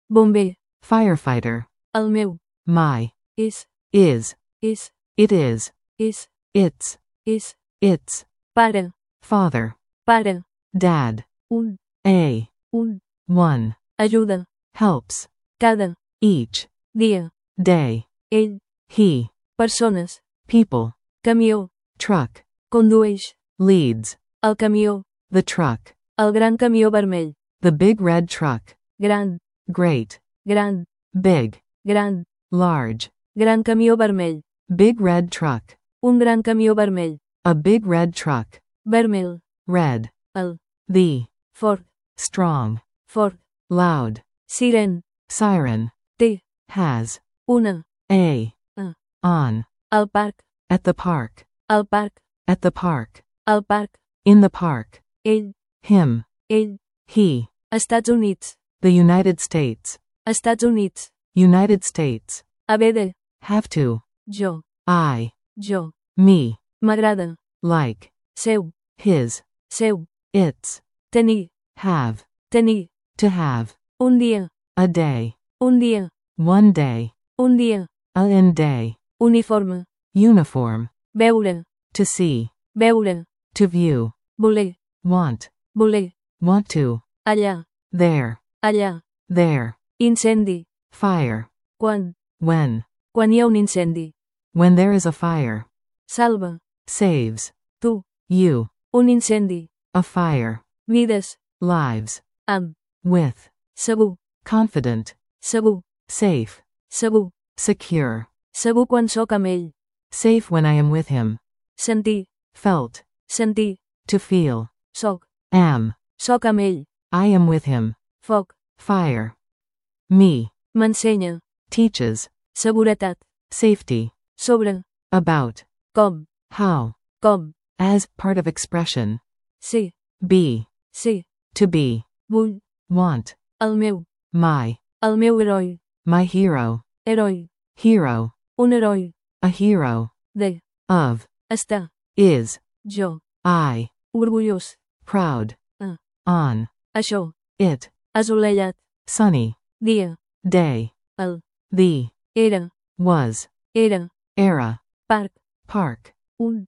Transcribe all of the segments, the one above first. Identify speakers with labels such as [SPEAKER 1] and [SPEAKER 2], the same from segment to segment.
[SPEAKER 1] bomber,
[SPEAKER 2] firefighter,
[SPEAKER 1] el meu,
[SPEAKER 2] my,
[SPEAKER 1] és,
[SPEAKER 2] is,
[SPEAKER 1] és,
[SPEAKER 2] it is,
[SPEAKER 1] és,
[SPEAKER 2] its,
[SPEAKER 1] és, pare,
[SPEAKER 2] father,
[SPEAKER 1] pare,
[SPEAKER 2] dad,
[SPEAKER 1] un,
[SPEAKER 2] a,
[SPEAKER 1] un,
[SPEAKER 2] one,
[SPEAKER 1] ajuda,
[SPEAKER 2] helps,
[SPEAKER 1] cada,
[SPEAKER 2] each,
[SPEAKER 1] dia,
[SPEAKER 2] day,
[SPEAKER 1] ell,
[SPEAKER 2] he,
[SPEAKER 1] persones,
[SPEAKER 2] people,
[SPEAKER 1] camió,
[SPEAKER 2] truck,
[SPEAKER 1] condueix,
[SPEAKER 2] leads,
[SPEAKER 1] el camió,
[SPEAKER 2] the truck,
[SPEAKER 1] el gran camió vermell,
[SPEAKER 2] the big red truck,
[SPEAKER 1] gran,
[SPEAKER 2] great,
[SPEAKER 1] gran,
[SPEAKER 2] big,
[SPEAKER 1] gran,
[SPEAKER 2] large,
[SPEAKER 1] gran camió vermell,
[SPEAKER 2] big red truck,
[SPEAKER 1] un gran camió vermell,
[SPEAKER 2] a big red truck,
[SPEAKER 1] vermell,
[SPEAKER 2] red,
[SPEAKER 1] el,
[SPEAKER 2] the,
[SPEAKER 1] fort,
[SPEAKER 2] strong,
[SPEAKER 1] fort,
[SPEAKER 2] loud,
[SPEAKER 1] siren,
[SPEAKER 2] siren,
[SPEAKER 1] té,
[SPEAKER 2] has,
[SPEAKER 1] una,
[SPEAKER 2] a,
[SPEAKER 1] a,
[SPEAKER 2] on,
[SPEAKER 1] al parc,
[SPEAKER 2] at the park,
[SPEAKER 1] al parc,
[SPEAKER 2] at the park,
[SPEAKER 1] al parc,
[SPEAKER 2] in the park,
[SPEAKER 1] ell,
[SPEAKER 2] him,
[SPEAKER 1] ell,
[SPEAKER 2] he,
[SPEAKER 1] Estats Units,
[SPEAKER 2] the United States,
[SPEAKER 1] Estats Units,
[SPEAKER 2] United States,
[SPEAKER 1] haver de,
[SPEAKER 2] have to,
[SPEAKER 1] jo,
[SPEAKER 2] I,
[SPEAKER 1] jo,
[SPEAKER 2] me,
[SPEAKER 1] m'agrada,
[SPEAKER 2] like,
[SPEAKER 1] seu,
[SPEAKER 2] his,
[SPEAKER 1] seu,
[SPEAKER 2] its,
[SPEAKER 1] tenir,
[SPEAKER 2] have,
[SPEAKER 1] tenir,
[SPEAKER 2] to have,
[SPEAKER 1] un dia,
[SPEAKER 2] a day,
[SPEAKER 1] un dia,
[SPEAKER 2] one day,
[SPEAKER 1] un dia,
[SPEAKER 2] an day,
[SPEAKER 1] uniforme,
[SPEAKER 2] uniform,
[SPEAKER 1] veure,
[SPEAKER 2] to see,
[SPEAKER 1] veure,
[SPEAKER 2] to view,
[SPEAKER 1] voler,
[SPEAKER 2] want,
[SPEAKER 1] voler,
[SPEAKER 2] want to,
[SPEAKER 1] allà,
[SPEAKER 2] there,
[SPEAKER 1] allà,
[SPEAKER 2] there,
[SPEAKER 1] incendi,
[SPEAKER 2] fire,
[SPEAKER 1] quan,
[SPEAKER 2] when
[SPEAKER 1] hi ha un incendi,
[SPEAKER 2] there is a fire,
[SPEAKER 1] salva,
[SPEAKER 2] saves,
[SPEAKER 1] tu,
[SPEAKER 2] you,
[SPEAKER 1] un incendi,
[SPEAKER 2] a fire,
[SPEAKER 1] vides,
[SPEAKER 2] lives,
[SPEAKER 1] amb,
[SPEAKER 2] with,
[SPEAKER 1] segur,
[SPEAKER 2] confident,
[SPEAKER 1] segur,
[SPEAKER 2] safe,
[SPEAKER 1] segur,
[SPEAKER 2] secure,
[SPEAKER 1] segur quan sóc amb ell,
[SPEAKER 2] safe when I am with him,
[SPEAKER 1] sentir,
[SPEAKER 2] felt,
[SPEAKER 1] sentir,
[SPEAKER 2] to feel,
[SPEAKER 1] sóc,
[SPEAKER 2] am,
[SPEAKER 1] amb ell,
[SPEAKER 2] I am with him,
[SPEAKER 1] foc,
[SPEAKER 2] fire, me,
[SPEAKER 1] m'ensenya,
[SPEAKER 2] teaches,
[SPEAKER 1] seguretat,
[SPEAKER 2] safety,
[SPEAKER 1] sobre,
[SPEAKER 2] about,
[SPEAKER 1] com,
[SPEAKER 2] how,
[SPEAKER 1] com,
[SPEAKER 2] as, part of expression,
[SPEAKER 1] sí,
[SPEAKER 2] be,
[SPEAKER 1] sí,
[SPEAKER 2] to be,
[SPEAKER 1] vull,
[SPEAKER 2] want,
[SPEAKER 1] el meu heroi,
[SPEAKER 2] my hero,
[SPEAKER 1] heroi,
[SPEAKER 2] hero,
[SPEAKER 1] un heroi,
[SPEAKER 2] a hero,
[SPEAKER 1] de,
[SPEAKER 2] of,
[SPEAKER 1] estar,
[SPEAKER 2] is,
[SPEAKER 1] jo,
[SPEAKER 2] I,
[SPEAKER 1] orgullós,
[SPEAKER 2] proud,
[SPEAKER 1] Ah.
[SPEAKER 2] on,
[SPEAKER 1] això,
[SPEAKER 2] it,
[SPEAKER 1] assolellat,
[SPEAKER 2] sunny,
[SPEAKER 1] dia,
[SPEAKER 2] day,
[SPEAKER 1] el,
[SPEAKER 2] the,
[SPEAKER 1] era,
[SPEAKER 2] was,
[SPEAKER 1] era,
[SPEAKER 2] era,
[SPEAKER 1] parc,
[SPEAKER 2] park,
[SPEAKER 1] un,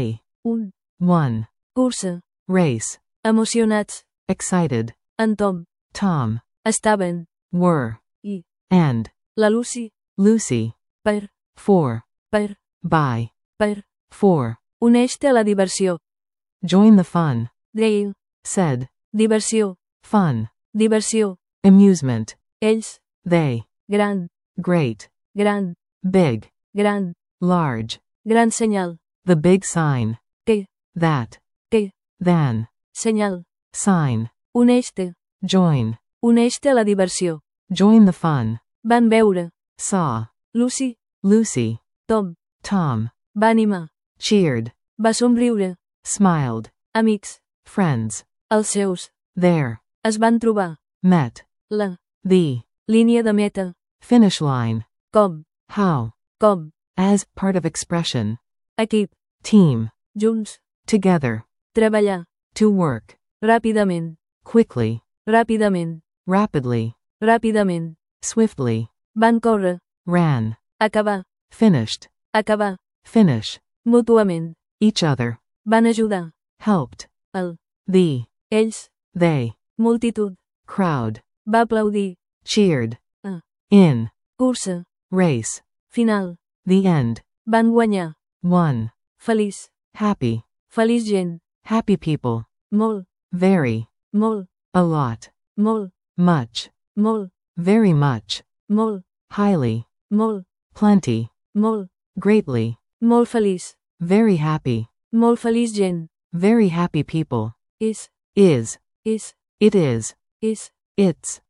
[SPEAKER 2] un, one,
[SPEAKER 1] cursa,
[SPEAKER 2] race,
[SPEAKER 1] emocionats,
[SPEAKER 2] excited,
[SPEAKER 1] en Tom,
[SPEAKER 2] Tom,
[SPEAKER 1] estaven,
[SPEAKER 2] were,
[SPEAKER 1] i,
[SPEAKER 2] and,
[SPEAKER 1] la Lucy,
[SPEAKER 2] Lucy,
[SPEAKER 1] per,
[SPEAKER 2] for,
[SPEAKER 1] per,
[SPEAKER 2] by,
[SPEAKER 1] per,
[SPEAKER 2] for,
[SPEAKER 1] uneix-te a la diversió,
[SPEAKER 2] join the fun,
[SPEAKER 1] deia,
[SPEAKER 2] said,
[SPEAKER 1] diversió,
[SPEAKER 2] fun,
[SPEAKER 1] diversió,
[SPEAKER 2] amusement,
[SPEAKER 1] ells,
[SPEAKER 2] they,
[SPEAKER 1] gran,
[SPEAKER 2] great,
[SPEAKER 1] gran,
[SPEAKER 2] big,
[SPEAKER 1] gran,
[SPEAKER 2] large,
[SPEAKER 1] gran senyal,
[SPEAKER 2] the big sign,
[SPEAKER 1] que,
[SPEAKER 2] that,
[SPEAKER 1] que,
[SPEAKER 2] than,
[SPEAKER 1] senyal,
[SPEAKER 2] sign,
[SPEAKER 1] uneix-te,
[SPEAKER 2] join,
[SPEAKER 1] uneix-te a la diversió,
[SPEAKER 2] join the fun,
[SPEAKER 1] van veure,
[SPEAKER 2] saw,
[SPEAKER 1] Lucy,
[SPEAKER 2] Lucy,
[SPEAKER 1] Tom,
[SPEAKER 2] Tom,
[SPEAKER 1] va animar,
[SPEAKER 2] cheered,
[SPEAKER 1] va somriure,
[SPEAKER 2] smiled,
[SPEAKER 1] amics,
[SPEAKER 2] friends,
[SPEAKER 1] els seus,
[SPEAKER 2] there,
[SPEAKER 1] es van trobar,
[SPEAKER 2] met,
[SPEAKER 1] la,
[SPEAKER 2] the,
[SPEAKER 1] línia de meta,
[SPEAKER 2] finish line,
[SPEAKER 1] com,
[SPEAKER 2] how, as, part of expression,
[SPEAKER 1] equip,
[SPEAKER 2] team,
[SPEAKER 1] junts,
[SPEAKER 2] together,
[SPEAKER 1] treballar,
[SPEAKER 2] to work,
[SPEAKER 1] ràpidament,
[SPEAKER 2] quickly,
[SPEAKER 1] ràpidament,
[SPEAKER 2] rapidly,
[SPEAKER 1] ràpidament,
[SPEAKER 2] swiftly,
[SPEAKER 1] van córrer,
[SPEAKER 2] ran,
[SPEAKER 1] acabar,
[SPEAKER 2] finished,
[SPEAKER 1] acabar,
[SPEAKER 2] finish,
[SPEAKER 1] mútuament,
[SPEAKER 2] each other,
[SPEAKER 1] van ajudar,
[SPEAKER 2] helped,
[SPEAKER 1] el,
[SPEAKER 2] the,
[SPEAKER 1] ells,
[SPEAKER 2] they,
[SPEAKER 1] multitud,
[SPEAKER 2] crowd,
[SPEAKER 1] va aplaudir,
[SPEAKER 2] cheered,
[SPEAKER 1] Ah.
[SPEAKER 2] in,
[SPEAKER 1] cursa,
[SPEAKER 2] race,
[SPEAKER 1] final,
[SPEAKER 2] the end,
[SPEAKER 1] van guanyar,
[SPEAKER 2] one,
[SPEAKER 1] feliç,
[SPEAKER 2] happy,
[SPEAKER 1] feliç gent,
[SPEAKER 2] happy people,
[SPEAKER 1] molt,
[SPEAKER 2] very,
[SPEAKER 1] molt,
[SPEAKER 2] a lot,
[SPEAKER 1] molt,
[SPEAKER 2] much,
[SPEAKER 1] molt,
[SPEAKER 2] very much,
[SPEAKER 1] molt,
[SPEAKER 2] highly,
[SPEAKER 1] molt,
[SPEAKER 2] plenty,
[SPEAKER 1] molt,
[SPEAKER 2] greatly,
[SPEAKER 1] molt feliç,
[SPEAKER 2] very happy,
[SPEAKER 1] molt feliç gent,
[SPEAKER 2] very happy people,
[SPEAKER 1] és,
[SPEAKER 2] is,
[SPEAKER 1] és,
[SPEAKER 2] it is,
[SPEAKER 1] és,
[SPEAKER 2] it's,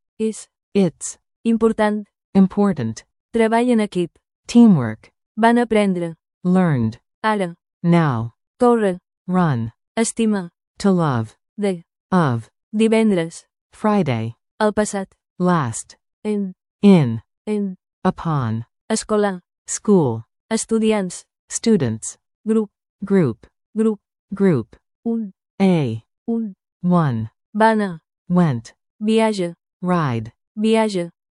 [SPEAKER 1] és, important,
[SPEAKER 2] important,
[SPEAKER 1] treball en equip,
[SPEAKER 2] teamwork,
[SPEAKER 1] van aprendre,
[SPEAKER 2] learned,
[SPEAKER 1] ara,
[SPEAKER 2] now,
[SPEAKER 1] córrer,
[SPEAKER 2] run,
[SPEAKER 1] estimar,
[SPEAKER 2] to love,
[SPEAKER 1] de,
[SPEAKER 2] of,
[SPEAKER 1] divendres,
[SPEAKER 2] Friday,
[SPEAKER 1] el passat,
[SPEAKER 2] last,
[SPEAKER 1] en,
[SPEAKER 2] in,
[SPEAKER 1] upon, escolar,
[SPEAKER 2] school,
[SPEAKER 1] estudiants,
[SPEAKER 2] students,
[SPEAKER 1] grup,
[SPEAKER 2] group,
[SPEAKER 1] grup, un,
[SPEAKER 2] a,
[SPEAKER 1] un,
[SPEAKER 2] one,
[SPEAKER 1] va anar,
[SPEAKER 2] went,
[SPEAKER 1] viatge,
[SPEAKER 2] ride,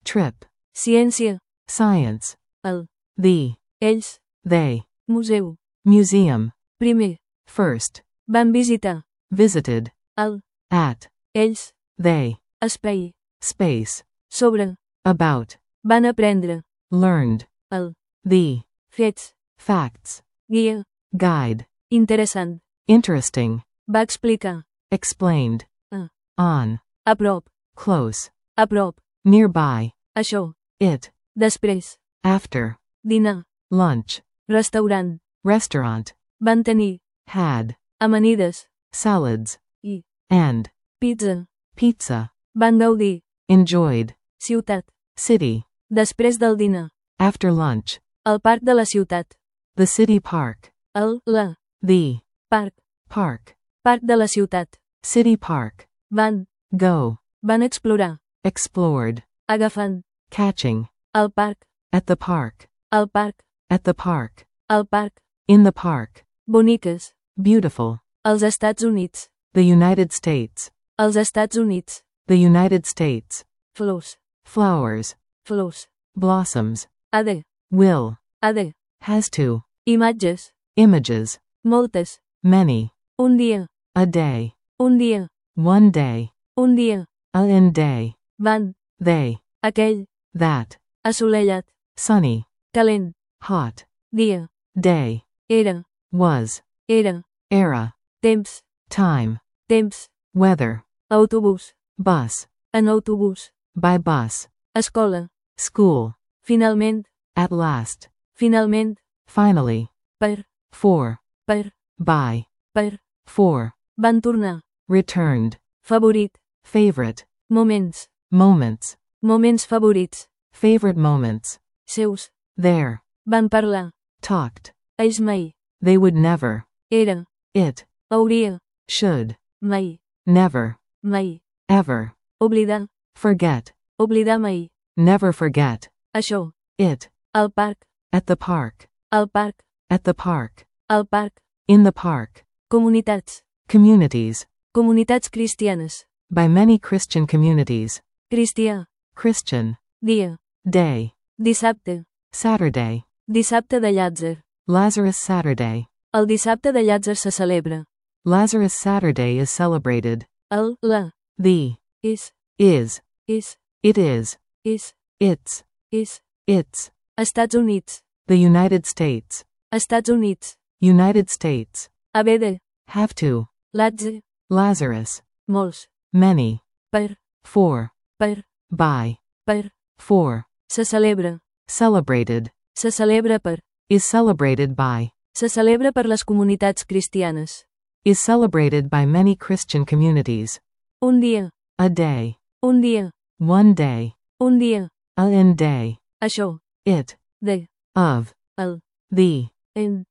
[SPEAKER 2] trip,
[SPEAKER 1] ciència,
[SPEAKER 2] science,
[SPEAKER 1] el,
[SPEAKER 2] the,
[SPEAKER 1] ells,
[SPEAKER 2] they,
[SPEAKER 1] museu,
[SPEAKER 2] museum,
[SPEAKER 1] primer,
[SPEAKER 2] first,
[SPEAKER 1] van visitar,
[SPEAKER 2] visited,
[SPEAKER 1] el,
[SPEAKER 2] at,
[SPEAKER 1] ells,
[SPEAKER 2] they,
[SPEAKER 1] espai,
[SPEAKER 2] space,
[SPEAKER 1] sobre,
[SPEAKER 2] about,
[SPEAKER 1] van aprendre,
[SPEAKER 2] learned,
[SPEAKER 1] el,
[SPEAKER 2] the,
[SPEAKER 1] fets,
[SPEAKER 2] facts,
[SPEAKER 1] guia,
[SPEAKER 2] guide,
[SPEAKER 1] interessant,
[SPEAKER 2] interesting,
[SPEAKER 1] va explicar,
[SPEAKER 2] explained,
[SPEAKER 1] a,
[SPEAKER 2] on,
[SPEAKER 1] a prop,
[SPEAKER 2] close,
[SPEAKER 1] a prop,
[SPEAKER 2] nearby,
[SPEAKER 1] això,
[SPEAKER 2] it,
[SPEAKER 1] després,
[SPEAKER 2] after,
[SPEAKER 1] dinar,
[SPEAKER 2] lunch,
[SPEAKER 1] restaurant,
[SPEAKER 2] restaurant,
[SPEAKER 1] van tenir,
[SPEAKER 2] had,
[SPEAKER 1] amanides,
[SPEAKER 2] salads,
[SPEAKER 1] i,
[SPEAKER 2] and,
[SPEAKER 1] pizza,
[SPEAKER 2] pizza,
[SPEAKER 1] van gaudir,
[SPEAKER 2] enjoyed,
[SPEAKER 1] ciutat,
[SPEAKER 2] city,
[SPEAKER 1] després del dinar,
[SPEAKER 2] after lunch,
[SPEAKER 1] el parc de la ciutat,
[SPEAKER 2] the city park,
[SPEAKER 1] la,
[SPEAKER 2] the,
[SPEAKER 1] parc,
[SPEAKER 2] park,
[SPEAKER 1] parc de la ciutat,
[SPEAKER 2] city park,
[SPEAKER 1] van,
[SPEAKER 2] go,
[SPEAKER 1] van explorar,
[SPEAKER 2] explored,
[SPEAKER 1] agafant,
[SPEAKER 2] catching,
[SPEAKER 1] el parc,
[SPEAKER 2] at the park,
[SPEAKER 1] el parc,
[SPEAKER 2] at the park,
[SPEAKER 1] el parc,
[SPEAKER 2] in the park,
[SPEAKER 1] boniques,
[SPEAKER 2] beautiful,
[SPEAKER 1] els Estats Units,
[SPEAKER 2] the United States,
[SPEAKER 1] els Estats Units,
[SPEAKER 2] the United States,
[SPEAKER 1] flors,
[SPEAKER 2] flowers,
[SPEAKER 1] flors,
[SPEAKER 2] blossoms,
[SPEAKER 1] AD,
[SPEAKER 2] will,
[SPEAKER 1] AD,
[SPEAKER 2] has to,
[SPEAKER 1] imatges,
[SPEAKER 2] images,
[SPEAKER 1] moltes,
[SPEAKER 2] many,
[SPEAKER 1] un dia,
[SPEAKER 2] a day,
[SPEAKER 1] un dia,
[SPEAKER 2] one day,
[SPEAKER 1] un dia,
[SPEAKER 2] a in day,
[SPEAKER 1] van,
[SPEAKER 2] they,
[SPEAKER 1] aquell,
[SPEAKER 2] that,
[SPEAKER 1] assolellat,
[SPEAKER 2] sunny,
[SPEAKER 1] calent,
[SPEAKER 2] hot,
[SPEAKER 1] dia,
[SPEAKER 2] day,
[SPEAKER 1] era,
[SPEAKER 2] was,
[SPEAKER 1] era,
[SPEAKER 2] era,
[SPEAKER 1] temps,
[SPEAKER 2] time,
[SPEAKER 1] temps,
[SPEAKER 2] weather,
[SPEAKER 1] autobús,
[SPEAKER 2] bus,
[SPEAKER 1] en autobús,
[SPEAKER 2] by bus,
[SPEAKER 1] escola,
[SPEAKER 2] school,
[SPEAKER 1] finalment,
[SPEAKER 2] at last,
[SPEAKER 1] finalment,
[SPEAKER 2] finally,
[SPEAKER 1] per,
[SPEAKER 2] for,
[SPEAKER 1] per,
[SPEAKER 2] by,
[SPEAKER 1] per,
[SPEAKER 2] for,
[SPEAKER 1] van tornar,
[SPEAKER 2] returned,
[SPEAKER 1] favorit,
[SPEAKER 2] favorite,
[SPEAKER 1] moments,
[SPEAKER 2] moments,
[SPEAKER 1] moments favorits,
[SPEAKER 2] favorite moments,
[SPEAKER 1] seus,
[SPEAKER 2] there,
[SPEAKER 1] van parlar,
[SPEAKER 2] talked,
[SPEAKER 1] ells mai,
[SPEAKER 2] they would never,
[SPEAKER 1] era,
[SPEAKER 2] it,
[SPEAKER 1] hauria,
[SPEAKER 2] should,
[SPEAKER 1] mai,
[SPEAKER 2] never,
[SPEAKER 1] mai,
[SPEAKER 2] ever,
[SPEAKER 1] oblidar,
[SPEAKER 2] forget,
[SPEAKER 1] oblidar mai,
[SPEAKER 2] never forget,
[SPEAKER 1] això,
[SPEAKER 2] it,
[SPEAKER 1] al parc,
[SPEAKER 2] at the park,
[SPEAKER 1] al parc,
[SPEAKER 2] at the park,
[SPEAKER 1] al parc,
[SPEAKER 2] in the park,
[SPEAKER 1] comunitats,
[SPEAKER 2] communities,
[SPEAKER 1] comunitats cristianes,
[SPEAKER 2] by many Christian communities,
[SPEAKER 1] cristià,
[SPEAKER 2] Christian,
[SPEAKER 1] dia,
[SPEAKER 2] day,
[SPEAKER 1] dissabte,
[SPEAKER 2] Saturday,
[SPEAKER 1] dissabte de Llàtzer,
[SPEAKER 2] Lazarus Saturday,
[SPEAKER 1] el dissabte de Llàtzer se celebra,
[SPEAKER 2] Lazarus Saturday is celebrated,
[SPEAKER 1] la,
[SPEAKER 2] the,
[SPEAKER 1] és,
[SPEAKER 2] is,
[SPEAKER 1] és,
[SPEAKER 2] it is,
[SPEAKER 1] és,
[SPEAKER 2] it's,
[SPEAKER 1] és,
[SPEAKER 2] it's,
[SPEAKER 1] Estats Units,
[SPEAKER 2] the United States,
[SPEAKER 1] Estats Units,
[SPEAKER 2] United States,
[SPEAKER 1] haver de,
[SPEAKER 2] have to,
[SPEAKER 1] Llàtzer,
[SPEAKER 2] Lazarus,
[SPEAKER 1] molts,
[SPEAKER 2] many,
[SPEAKER 1] per,
[SPEAKER 2] for,
[SPEAKER 1] per,
[SPEAKER 2] by,
[SPEAKER 1] per,
[SPEAKER 2] for,
[SPEAKER 1] se celebra,
[SPEAKER 2] celebrated,
[SPEAKER 1] se celebra per,
[SPEAKER 2] is celebrated by,
[SPEAKER 1] se celebra per les comunitats cristianes,
[SPEAKER 2] is celebrated by many Christian communities,
[SPEAKER 1] un dia,
[SPEAKER 2] a day,
[SPEAKER 1] un dia,
[SPEAKER 2] one day,
[SPEAKER 1] un dia,
[SPEAKER 2] a in day,
[SPEAKER 1] això,
[SPEAKER 2] it,
[SPEAKER 1] de,
[SPEAKER 2] of,
[SPEAKER 1] el,
[SPEAKER 2] the,
[SPEAKER 1] en,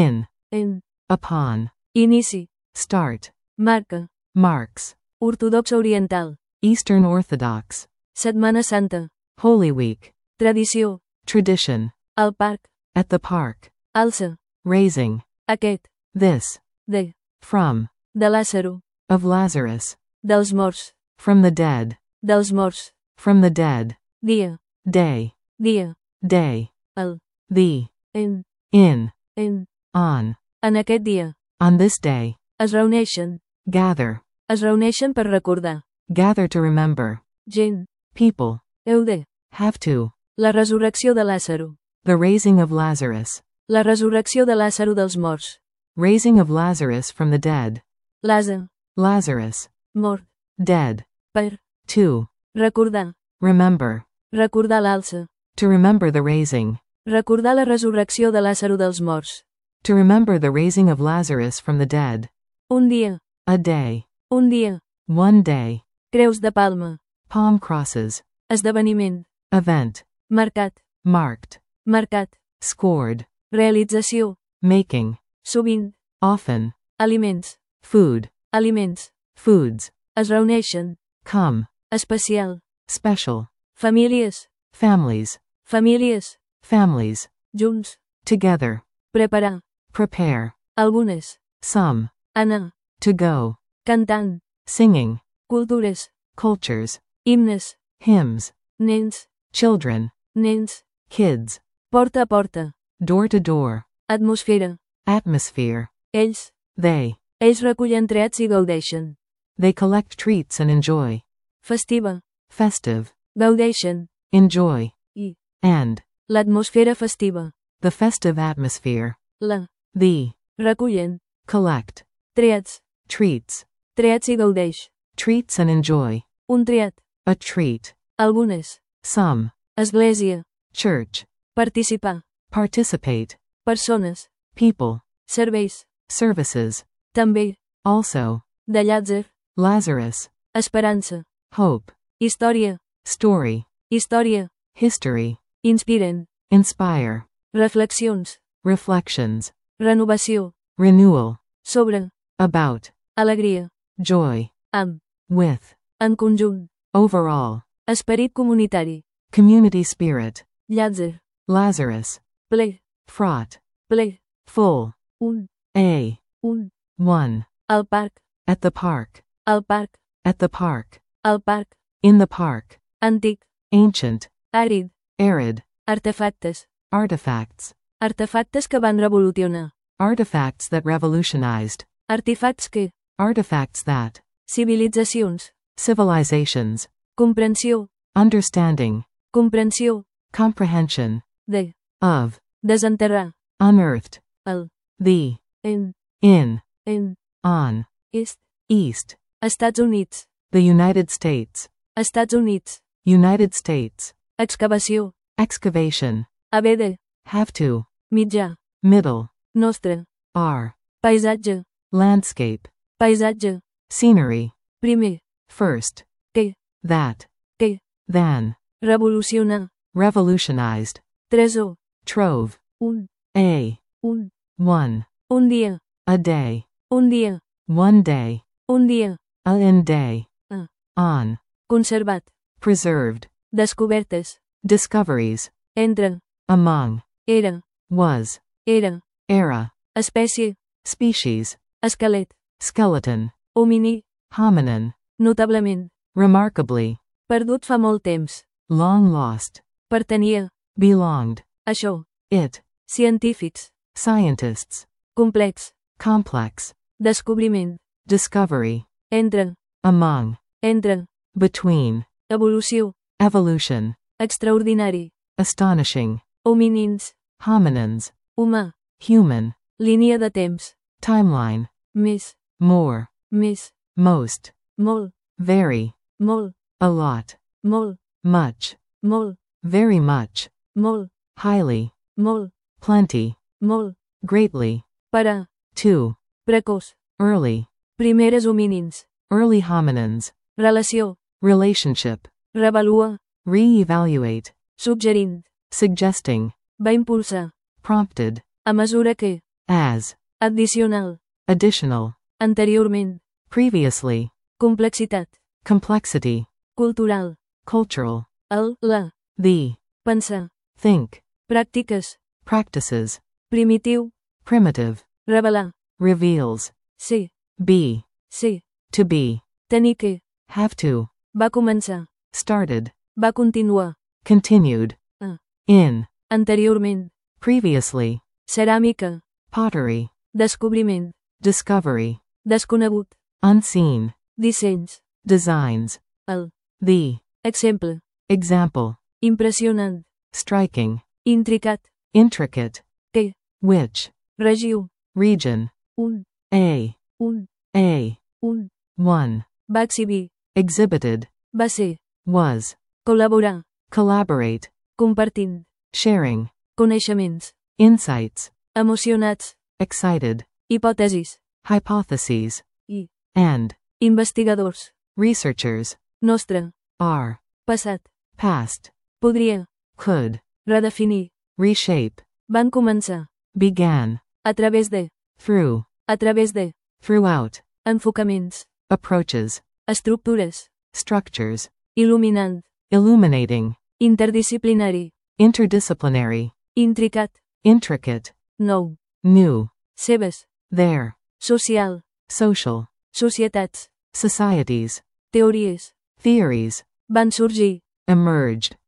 [SPEAKER 2] in, upon,
[SPEAKER 1] inici,
[SPEAKER 2] start,
[SPEAKER 1] marca,
[SPEAKER 2] marks,
[SPEAKER 1] ortodox oriental,
[SPEAKER 2] Eastern Orthodox,
[SPEAKER 1] Setmana Santa,
[SPEAKER 2] Holy Week,
[SPEAKER 1] tradició,
[SPEAKER 2] tradition,
[SPEAKER 1] al parc,
[SPEAKER 2] at the park,
[SPEAKER 1] alça,
[SPEAKER 2] raising,
[SPEAKER 1] aquest,
[SPEAKER 2] this,
[SPEAKER 1] de,
[SPEAKER 2] from,
[SPEAKER 1] de Làzaro,
[SPEAKER 2] of Lazarus,
[SPEAKER 1] dels morts,
[SPEAKER 2] from the dead,
[SPEAKER 1] dels morts,
[SPEAKER 2] from the dead,
[SPEAKER 1] dia,
[SPEAKER 2] day,
[SPEAKER 1] dia,
[SPEAKER 2] day,
[SPEAKER 1] el,
[SPEAKER 2] the,
[SPEAKER 1] en,
[SPEAKER 2] in,
[SPEAKER 1] en aquest dia,
[SPEAKER 2] on this day,
[SPEAKER 1] es reuneixen per recordar,
[SPEAKER 2] gather to remember,
[SPEAKER 1] gent,
[SPEAKER 2] people,
[SPEAKER 1] heu de,
[SPEAKER 2] have to,
[SPEAKER 1] la resurrecció de Làzaro,
[SPEAKER 2] the raising of Lazarus,
[SPEAKER 1] la resurrecció de Làzaro dels morts,
[SPEAKER 2] raising of Lazarus from the dead,
[SPEAKER 1] Làzar,
[SPEAKER 2] Lazarus,
[SPEAKER 1] mort,
[SPEAKER 2] dead,
[SPEAKER 1] per,
[SPEAKER 2] to,
[SPEAKER 1] recordar,
[SPEAKER 2] remember,
[SPEAKER 1] recordar l'alça,
[SPEAKER 2] to remember the raising,
[SPEAKER 1] recordar la resurrecció de Làzaro dels morts,
[SPEAKER 2] to remember the raising of Lazarus from the dead,
[SPEAKER 1] un dia,
[SPEAKER 2] a day,
[SPEAKER 1] un dia,
[SPEAKER 2] one day,
[SPEAKER 1] creus de palma,
[SPEAKER 2] palm crosses,
[SPEAKER 1] esdeveniment,
[SPEAKER 2] event,
[SPEAKER 1] marcat,
[SPEAKER 2] marked,
[SPEAKER 1] marcat,
[SPEAKER 2] scored,
[SPEAKER 1] realització,
[SPEAKER 2] making,
[SPEAKER 1] sovint,
[SPEAKER 2] often,
[SPEAKER 1] aliments,
[SPEAKER 2] food,
[SPEAKER 1] aliments,
[SPEAKER 2] foods,
[SPEAKER 1] es reuneixen,
[SPEAKER 2] come,
[SPEAKER 1] especial,
[SPEAKER 2] special,
[SPEAKER 1] famílies,
[SPEAKER 2] families,
[SPEAKER 1] famílies,
[SPEAKER 2] families,
[SPEAKER 1] junts,
[SPEAKER 2] together,
[SPEAKER 1] preparar,
[SPEAKER 2] prepare,
[SPEAKER 1] algunes,
[SPEAKER 2] some,
[SPEAKER 1] anar,
[SPEAKER 2] to go,
[SPEAKER 1] cantant,
[SPEAKER 2] singing,
[SPEAKER 1] cultures,
[SPEAKER 2] cultures,
[SPEAKER 1] himnes,
[SPEAKER 2] hymns,
[SPEAKER 1] nens,
[SPEAKER 2] children,
[SPEAKER 1] nens,
[SPEAKER 2] kids,
[SPEAKER 1] porta a porta,
[SPEAKER 2] door to door,
[SPEAKER 1] atmosfera,
[SPEAKER 2] atmosphere,
[SPEAKER 1] ells, ells recullen trets i gaudeixen,
[SPEAKER 2] they collect treats and enjoy,
[SPEAKER 1] festiva,
[SPEAKER 2] festive,
[SPEAKER 1] gaudeixen,
[SPEAKER 2] enjoy,
[SPEAKER 1] i,
[SPEAKER 2] and,
[SPEAKER 1] l'atmosfera festiva,
[SPEAKER 2] the festive atmosphere, the,
[SPEAKER 1] recullen,
[SPEAKER 2] collect,
[SPEAKER 1] trets,
[SPEAKER 2] treats
[SPEAKER 1] i gaudeix,
[SPEAKER 2] and enjoy,
[SPEAKER 1] un triat,
[SPEAKER 2] a treat,
[SPEAKER 1] algunes,
[SPEAKER 2] some,
[SPEAKER 1] església,
[SPEAKER 2] church,
[SPEAKER 1] participar,
[SPEAKER 2] participate,
[SPEAKER 1] persones,
[SPEAKER 2] people,
[SPEAKER 1] serveis,
[SPEAKER 2] services,
[SPEAKER 1] també,
[SPEAKER 2] also,
[SPEAKER 1] de Llàtzer,
[SPEAKER 2] Lazarus,
[SPEAKER 1] esperança,
[SPEAKER 2] hope,
[SPEAKER 1] història,
[SPEAKER 2] story,
[SPEAKER 1] història,
[SPEAKER 2] history,
[SPEAKER 1] inspiren,
[SPEAKER 2] inspire,
[SPEAKER 1] reflexions,
[SPEAKER 2] reflections,
[SPEAKER 1] renovació,
[SPEAKER 2] renewal,
[SPEAKER 1] sobre,
[SPEAKER 2] about,
[SPEAKER 1] alegria,
[SPEAKER 2] joy,
[SPEAKER 1] amb,
[SPEAKER 2] with,
[SPEAKER 1] en conjunt,
[SPEAKER 2] overall,
[SPEAKER 1] esperit comunitari,
[SPEAKER 2] community spirit,
[SPEAKER 1] Llàtzer,
[SPEAKER 2] Lazarus,
[SPEAKER 1] ple,
[SPEAKER 2] fraught,
[SPEAKER 1] ple,
[SPEAKER 2] full,
[SPEAKER 1] un,
[SPEAKER 2] one,
[SPEAKER 1] al parc,
[SPEAKER 2] at the park,
[SPEAKER 1] al parc,
[SPEAKER 2] at the park,
[SPEAKER 1] al parc,
[SPEAKER 2] in the park,
[SPEAKER 1] antic,
[SPEAKER 2] ancient,
[SPEAKER 1] àrid,
[SPEAKER 2] arid,
[SPEAKER 1] artefactes,
[SPEAKER 2] artifacts,
[SPEAKER 1] artefactes que van revolucionar,
[SPEAKER 2] artifacts that revolutionized,
[SPEAKER 1] artefacts que,
[SPEAKER 2] artifacts that,
[SPEAKER 1] civilitzacions,
[SPEAKER 2] civilizations,
[SPEAKER 1] comprensió,
[SPEAKER 2] understanding,
[SPEAKER 1] comprensió,
[SPEAKER 2] comprehension,
[SPEAKER 1] de,
[SPEAKER 2] of,
[SPEAKER 1] desenterrar,
[SPEAKER 2] unearthed,
[SPEAKER 1] el,
[SPEAKER 2] the,
[SPEAKER 1] en,
[SPEAKER 2] in,
[SPEAKER 1] on,
[SPEAKER 2] est,
[SPEAKER 1] est, Estats Units,
[SPEAKER 2] the United States,
[SPEAKER 1] Estats Units,
[SPEAKER 2] United States,
[SPEAKER 1] excavació,
[SPEAKER 2] excavation,
[SPEAKER 1] haver de,
[SPEAKER 2] have to,
[SPEAKER 1] mitjà,
[SPEAKER 2] middle,
[SPEAKER 1] nostre,
[SPEAKER 2] are,
[SPEAKER 1] paisatge,
[SPEAKER 2] landscape,
[SPEAKER 1] paisatge,
[SPEAKER 2] scenery,
[SPEAKER 1] primer,
[SPEAKER 2] first,
[SPEAKER 1] que,
[SPEAKER 2] that,
[SPEAKER 1] que,
[SPEAKER 2] than,
[SPEAKER 1] revolucionar,
[SPEAKER 2] revolutionized,
[SPEAKER 1] tresor,
[SPEAKER 2] trove,
[SPEAKER 1] un,
[SPEAKER 2] one,
[SPEAKER 1] un dia,
[SPEAKER 2] a day,
[SPEAKER 1] un dia,
[SPEAKER 2] one day,
[SPEAKER 1] un dia,
[SPEAKER 2] a in day,
[SPEAKER 1] a,
[SPEAKER 2] on,
[SPEAKER 1] conservat,
[SPEAKER 2] preserved,
[SPEAKER 1] descobertes,
[SPEAKER 2] discoveries,
[SPEAKER 1] entre,
[SPEAKER 2] among,
[SPEAKER 1] era,
[SPEAKER 2] was,
[SPEAKER 1] era,
[SPEAKER 2] era,
[SPEAKER 1] espècie,
[SPEAKER 2] species,
[SPEAKER 1] esquelet,
[SPEAKER 2] skeleton,
[SPEAKER 1] homini,
[SPEAKER 2] hominin,
[SPEAKER 1] notablement,
[SPEAKER 2] remarkably,
[SPEAKER 1] perdut fa molt temps,
[SPEAKER 2] long lost,
[SPEAKER 1] pertanyia,
[SPEAKER 2] belonged,
[SPEAKER 1] això,
[SPEAKER 2] it,
[SPEAKER 1] científics,
[SPEAKER 2] scientists,
[SPEAKER 1] complex,
[SPEAKER 2] complex,
[SPEAKER 1] descobriment,
[SPEAKER 2] discovery,
[SPEAKER 1] entre,
[SPEAKER 2] among,
[SPEAKER 1] entre,
[SPEAKER 2] between,
[SPEAKER 1] evolució,
[SPEAKER 2] evolution,
[SPEAKER 1] extraordinari,
[SPEAKER 2] astonishing,
[SPEAKER 1] hominins,
[SPEAKER 2] hominins,
[SPEAKER 1] humà,
[SPEAKER 2] human,
[SPEAKER 1] línia de temps,
[SPEAKER 2] timeline,
[SPEAKER 1] més,
[SPEAKER 2] more,
[SPEAKER 1] més,
[SPEAKER 2] most,
[SPEAKER 1] molt,
[SPEAKER 2] very,
[SPEAKER 1] molt,
[SPEAKER 2] a lot,
[SPEAKER 1] molt,
[SPEAKER 2] much,
[SPEAKER 1] molt,
[SPEAKER 2] very much,
[SPEAKER 1] molt,
[SPEAKER 2] highly,
[SPEAKER 1] molt,
[SPEAKER 2] plenty,
[SPEAKER 1] molt,
[SPEAKER 2] greatly,
[SPEAKER 1] para,
[SPEAKER 2] to,
[SPEAKER 1] precoç,
[SPEAKER 2] early,
[SPEAKER 1] primeres hominins,
[SPEAKER 2] early hominins,
[SPEAKER 1] relació,
[SPEAKER 2] relationship,
[SPEAKER 1] revalua,
[SPEAKER 2] re-evaluate,
[SPEAKER 1] suggerint,
[SPEAKER 2] suggesting,
[SPEAKER 1] va impulsar,
[SPEAKER 2] prompted,
[SPEAKER 1] a mesura que,
[SPEAKER 2] as,
[SPEAKER 1] addicional,
[SPEAKER 2] additional,
[SPEAKER 1] anteriorment,
[SPEAKER 2] previously,
[SPEAKER 1] complexitat,
[SPEAKER 2] complexity,
[SPEAKER 1] cultural,
[SPEAKER 2] cultural,
[SPEAKER 1] la,
[SPEAKER 2] the,
[SPEAKER 1] pensar,
[SPEAKER 2] think,
[SPEAKER 1] pràctiques,
[SPEAKER 2] practices,
[SPEAKER 1] primitiu,
[SPEAKER 2] primitive,
[SPEAKER 1] revelar,
[SPEAKER 2] reveals,
[SPEAKER 1] ser,
[SPEAKER 2] be, to be,
[SPEAKER 1] tenir que,
[SPEAKER 2] have to,
[SPEAKER 1] va començar,
[SPEAKER 2] started,
[SPEAKER 1] va continuar,
[SPEAKER 2] continued,
[SPEAKER 1] Ah.
[SPEAKER 2] in,
[SPEAKER 1] anteriorment,
[SPEAKER 2] previously,
[SPEAKER 1] ceràmica,
[SPEAKER 2] pottery,
[SPEAKER 1] descobriment,
[SPEAKER 2] discovery,
[SPEAKER 1] desconegut,
[SPEAKER 2] unseen,
[SPEAKER 1] dissenys,
[SPEAKER 2] designs,
[SPEAKER 1] el,
[SPEAKER 2] the,
[SPEAKER 1] exemple,
[SPEAKER 2] example,
[SPEAKER 1] impressionant,
[SPEAKER 2] striking,
[SPEAKER 1] intricat,
[SPEAKER 2] intricate,
[SPEAKER 1] que,
[SPEAKER 2] which,
[SPEAKER 1] regió,
[SPEAKER 2] region,
[SPEAKER 1] un,
[SPEAKER 2] a,
[SPEAKER 1] un,
[SPEAKER 2] one,
[SPEAKER 1] va exhibir,
[SPEAKER 2] exhibited,
[SPEAKER 1] va ser,
[SPEAKER 2] was,
[SPEAKER 1] col·laborar,
[SPEAKER 2] collaborate,
[SPEAKER 1] compartint,
[SPEAKER 2] sharing,
[SPEAKER 1] coneixements,
[SPEAKER 2] insights,
[SPEAKER 1] emocionats,
[SPEAKER 2] excited,
[SPEAKER 1] hipòtesis,
[SPEAKER 2] hypotheses,
[SPEAKER 1] i,
[SPEAKER 2] and,
[SPEAKER 1] investigadors,
[SPEAKER 2] researchers,
[SPEAKER 1] nostre,
[SPEAKER 2] are,
[SPEAKER 1] passat,
[SPEAKER 2] past,
[SPEAKER 1] podria,
[SPEAKER 2] could,
[SPEAKER 1] redefinir,
[SPEAKER 2] reshape,
[SPEAKER 1] van començar,
[SPEAKER 2] began,
[SPEAKER 1] a través de,
[SPEAKER 2] through,
[SPEAKER 1] throughout, enfocaments,
[SPEAKER 2] approaches,
[SPEAKER 1] estructures,
[SPEAKER 2] structures,
[SPEAKER 1] il·luminant,
[SPEAKER 2] illuminating,
[SPEAKER 1] interdisciplinari,
[SPEAKER 2] interdisciplinary,
[SPEAKER 1] intricat,
[SPEAKER 2] intricate,
[SPEAKER 1] nou,
[SPEAKER 2] new,
[SPEAKER 1] seves,
[SPEAKER 2] their,
[SPEAKER 1] social,
[SPEAKER 2] social,
[SPEAKER 1] societats,
[SPEAKER 2] societies,
[SPEAKER 1] teories,
[SPEAKER 2] theories,
[SPEAKER 1] van sorgir,
[SPEAKER 2] emerged,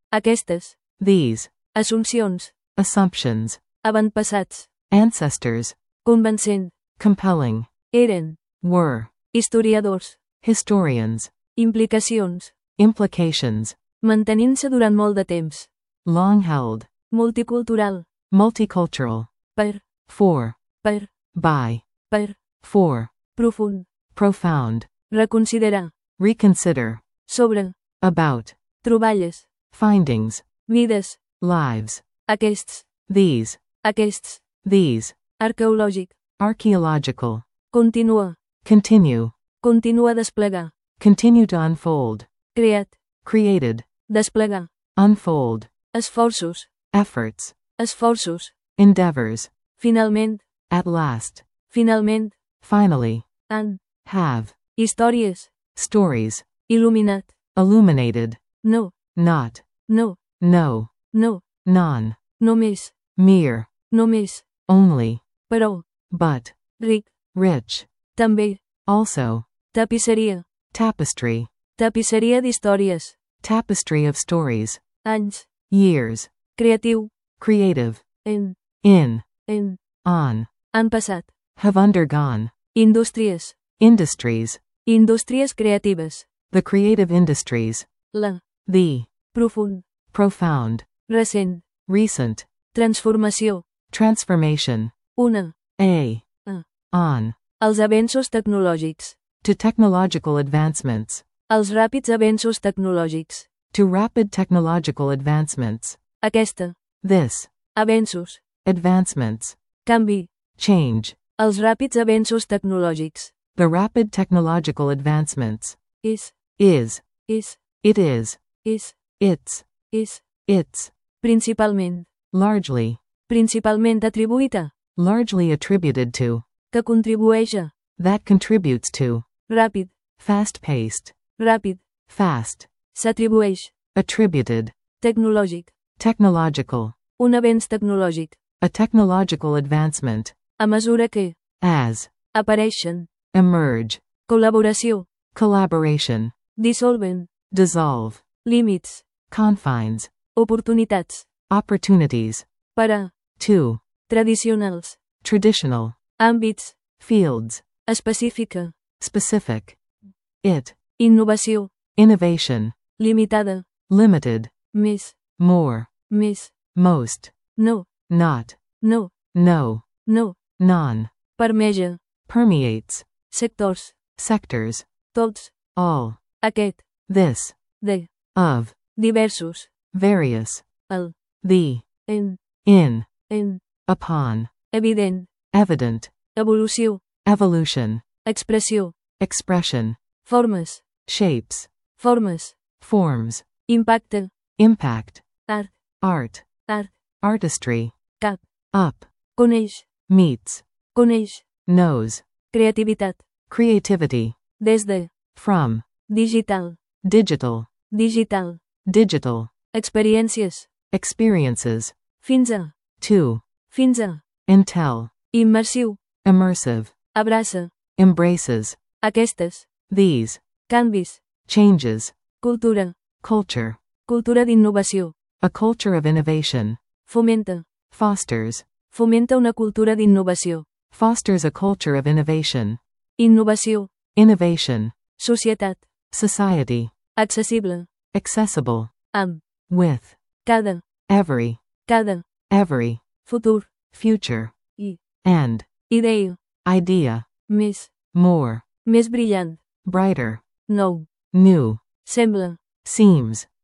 [SPEAKER 1] Aquestes.
[SPEAKER 2] These.
[SPEAKER 1] Assumpcions.
[SPEAKER 2] Assumptions.
[SPEAKER 1] Avantpassats.
[SPEAKER 2] Ancestors.
[SPEAKER 1] Convencent.
[SPEAKER 2] Compelling.
[SPEAKER 1] Eren.
[SPEAKER 2] Were.
[SPEAKER 1] Historiadors.
[SPEAKER 2] Historians.
[SPEAKER 1] Implicacions.
[SPEAKER 2] Implications.
[SPEAKER 1] Mantenint-se durant molt de temps.
[SPEAKER 2] Long held.
[SPEAKER 1] Multicultural.
[SPEAKER 2] Multicultural.
[SPEAKER 1] Per.
[SPEAKER 2] For.
[SPEAKER 1] Per.
[SPEAKER 2] By.
[SPEAKER 1] Per.
[SPEAKER 2] For.
[SPEAKER 1] Profund.
[SPEAKER 2] Profound.
[SPEAKER 1] Reconsiderar.
[SPEAKER 2] Reconsider.
[SPEAKER 1] Sobre.
[SPEAKER 2] About.
[SPEAKER 1] Troballes.
[SPEAKER 2] Findings.
[SPEAKER 1] Vides.
[SPEAKER 2] Lives.
[SPEAKER 1] Aquests.
[SPEAKER 2] These.
[SPEAKER 1] Aquests.
[SPEAKER 2] These.
[SPEAKER 1] Arqueològic.
[SPEAKER 2] Archaeological.
[SPEAKER 1] Continua.
[SPEAKER 2] Continue.
[SPEAKER 1] Continua a desplegar.
[SPEAKER 2] Continue to unfold.
[SPEAKER 1] Creat.
[SPEAKER 2] Created.
[SPEAKER 1] Desplegar.
[SPEAKER 2] Unfold.
[SPEAKER 1] Esforços.
[SPEAKER 2] Efforts.
[SPEAKER 1] Esforços.
[SPEAKER 2] Endeavors.
[SPEAKER 1] Finalment.
[SPEAKER 2] At last.
[SPEAKER 1] Finalment.
[SPEAKER 2] Finally.
[SPEAKER 1] Han.
[SPEAKER 2] Have.
[SPEAKER 1] Històries.
[SPEAKER 2] Stories.
[SPEAKER 1] Il·luminat.
[SPEAKER 2] Illuminated.
[SPEAKER 1] No.
[SPEAKER 2] Not.
[SPEAKER 1] No.
[SPEAKER 2] No.
[SPEAKER 1] No.
[SPEAKER 2] Non.
[SPEAKER 1] Només.
[SPEAKER 2] Mere.
[SPEAKER 1] Només.
[SPEAKER 2] Only.
[SPEAKER 1] Però.
[SPEAKER 2] But.
[SPEAKER 1] Ric.
[SPEAKER 2] Rich.
[SPEAKER 1] També.
[SPEAKER 2] Also.
[SPEAKER 1] Tapisseria.
[SPEAKER 2] Tapestry.
[SPEAKER 1] Tapisseria d'històries.
[SPEAKER 2] Tapestry of stories.
[SPEAKER 1] Anys.
[SPEAKER 2] Years.
[SPEAKER 1] Creatiu.
[SPEAKER 2] Creative.
[SPEAKER 1] En.
[SPEAKER 2] In.
[SPEAKER 1] En.
[SPEAKER 2] On.
[SPEAKER 1] Han passat.
[SPEAKER 2] Have undergone.
[SPEAKER 1] Indústries.
[SPEAKER 2] Industries.
[SPEAKER 1] Indústries creatives.
[SPEAKER 2] The creative industries.
[SPEAKER 1] La.
[SPEAKER 2] The.
[SPEAKER 1] Profund.
[SPEAKER 2] Profound.
[SPEAKER 1] Recent.
[SPEAKER 2] Recent.
[SPEAKER 1] Transformació.
[SPEAKER 2] Transformation.
[SPEAKER 1] Una.
[SPEAKER 2] A.
[SPEAKER 1] A.
[SPEAKER 2] On.
[SPEAKER 1] Els avenços tecnològics.
[SPEAKER 2] To technological advancements.
[SPEAKER 1] Els ràpids avenços tecnològics.
[SPEAKER 2] To rapid technological advancements.
[SPEAKER 1] Aquesta.
[SPEAKER 2] This.
[SPEAKER 1] Avenços.
[SPEAKER 2] Advancements.
[SPEAKER 1] Canvi.
[SPEAKER 2] Change.
[SPEAKER 1] Els ràpids avenços tecnològics.
[SPEAKER 2] The rapid technological advancements.
[SPEAKER 1] És.
[SPEAKER 2] Is.
[SPEAKER 1] És.
[SPEAKER 2] It is.
[SPEAKER 1] És.
[SPEAKER 2] It's.
[SPEAKER 1] És.
[SPEAKER 2] It's.
[SPEAKER 1] Principalment.
[SPEAKER 2] Largely.
[SPEAKER 1] Principalment atribuït a.
[SPEAKER 2] Largely attributed to.
[SPEAKER 1] Que contribueix a.
[SPEAKER 2] That contributes to.
[SPEAKER 1] Ràpid.
[SPEAKER 2] Fast-paced.
[SPEAKER 1] Ràpid.
[SPEAKER 2] Fast.
[SPEAKER 1] S'atribueix.
[SPEAKER 2] Attributed.
[SPEAKER 1] Tecnològic.
[SPEAKER 2] Technological.
[SPEAKER 1] Un avenç tecnològic.
[SPEAKER 2] A technological advancement.
[SPEAKER 1] A mesura que.
[SPEAKER 2] As.
[SPEAKER 1] Apareixen.
[SPEAKER 2] Emerge.
[SPEAKER 1] Col·laboració.
[SPEAKER 2] Collaboration.
[SPEAKER 1] Dissolven.
[SPEAKER 2] Dissolve.
[SPEAKER 1] Límits.
[SPEAKER 2] Confines.
[SPEAKER 1] Oportunitats.
[SPEAKER 2] Opportunities.
[SPEAKER 1] Per a.
[SPEAKER 2] To.
[SPEAKER 1] Tradicionals.
[SPEAKER 2] Traditional.
[SPEAKER 1] Àmbits.
[SPEAKER 2] Fields.
[SPEAKER 1] Específica.
[SPEAKER 2] Specific. It.
[SPEAKER 1] Innovació.
[SPEAKER 2] Innovation.
[SPEAKER 1] Limitada.
[SPEAKER 2] Limited.
[SPEAKER 1] Més.
[SPEAKER 2] More.
[SPEAKER 1] Més.
[SPEAKER 2] Most.
[SPEAKER 1] No.
[SPEAKER 2] Not.
[SPEAKER 1] No.
[SPEAKER 2] No.
[SPEAKER 1] No.
[SPEAKER 2] Non.
[SPEAKER 1] Permeja.
[SPEAKER 2] Permeates.
[SPEAKER 1] Sectors.
[SPEAKER 2] Sectors.
[SPEAKER 1] Tots.
[SPEAKER 2] All.
[SPEAKER 1] Aquest.
[SPEAKER 2] This.
[SPEAKER 1] De.
[SPEAKER 2] Of.
[SPEAKER 1] Diversos.
[SPEAKER 2] Various.
[SPEAKER 1] El.
[SPEAKER 2] The.
[SPEAKER 1] En.
[SPEAKER 2] In.
[SPEAKER 1] En.
[SPEAKER 2] Upon.
[SPEAKER 1] Evident.
[SPEAKER 2] Evident.
[SPEAKER 1] Evolució.
[SPEAKER 2] Evolution.
[SPEAKER 1] Expressió.
[SPEAKER 2] Expression.
[SPEAKER 1] Formes.
[SPEAKER 2] Shapes.
[SPEAKER 1] Formes.
[SPEAKER 2] Forms.
[SPEAKER 1] Impacte.
[SPEAKER 2] Impact.
[SPEAKER 1] Art.
[SPEAKER 2] Art.
[SPEAKER 1] Art.
[SPEAKER 2] Artistry.
[SPEAKER 1] Cap.
[SPEAKER 2] Up.
[SPEAKER 1] Coneix.
[SPEAKER 2] Meets.
[SPEAKER 1] Coneix.
[SPEAKER 2] Knows.
[SPEAKER 1] Creativitat.
[SPEAKER 2] Creativity.
[SPEAKER 1] Des de.
[SPEAKER 2] From.
[SPEAKER 1] Digital.
[SPEAKER 2] Digital.
[SPEAKER 1] Digital.
[SPEAKER 2] Digital.
[SPEAKER 1] Experiències.
[SPEAKER 2] Experiences.
[SPEAKER 1] Fins a.
[SPEAKER 2] To.
[SPEAKER 1] Fins a.
[SPEAKER 2] Intel.
[SPEAKER 1] Immersiu.
[SPEAKER 2] Immersive.
[SPEAKER 1] Abraça.
[SPEAKER 2] Embraces.
[SPEAKER 1] Aquestes.
[SPEAKER 2] These.
[SPEAKER 1] Canvis.
[SPEAKER 2] Changes.
[SPEAKER 1] Cultura.
[SPEAKER 2] Culture.
[SPEAKER 1] Cultura d'innovació.
[SPEAKER 2] A culture of innovation.
[SPEAKER 1] Fomenta.
[SPEAKER 2] Fosters.
[SPEAKER 1] Fomenta una cultura d'innovació.
[SPEAKER 2] Fosters a culture of innovation.
[SPEAKER 1] Innovació.
[SPEAKER 2] Innovation.
[SPEAKER 1] Societat.
[SPEAKER 2] Society.
[SPEAKER 1] Accessible.
[SPEAKER 2] Accessible.
[SPEAKER 1] Amb.
[SPEAKER 2] With.
[SPEAKER 1] Cada.
[SPEAKER 2] Every.
[SPEAKER 1] Cada.
[SPEAKER 2] Every.
[SPEAKER 1] Futur.
[SPEAKER 2] Future.
[SPEAKER 1] I.
[SPEAKER 2] And.
[SPEAKER 1] Idea.
[SPEAKER 2] Idea.
[SPEAKER 1] Més.
[SPEAKER 2] More.
[SPEAKER 1] Més brillant.
[SPEAKER 2] Brighter.
[SPEAKER 1] Nou.
[SPEAKER 2] New.
[SPEAKER 1] Sembla.
[SPEAKER 2] Seems.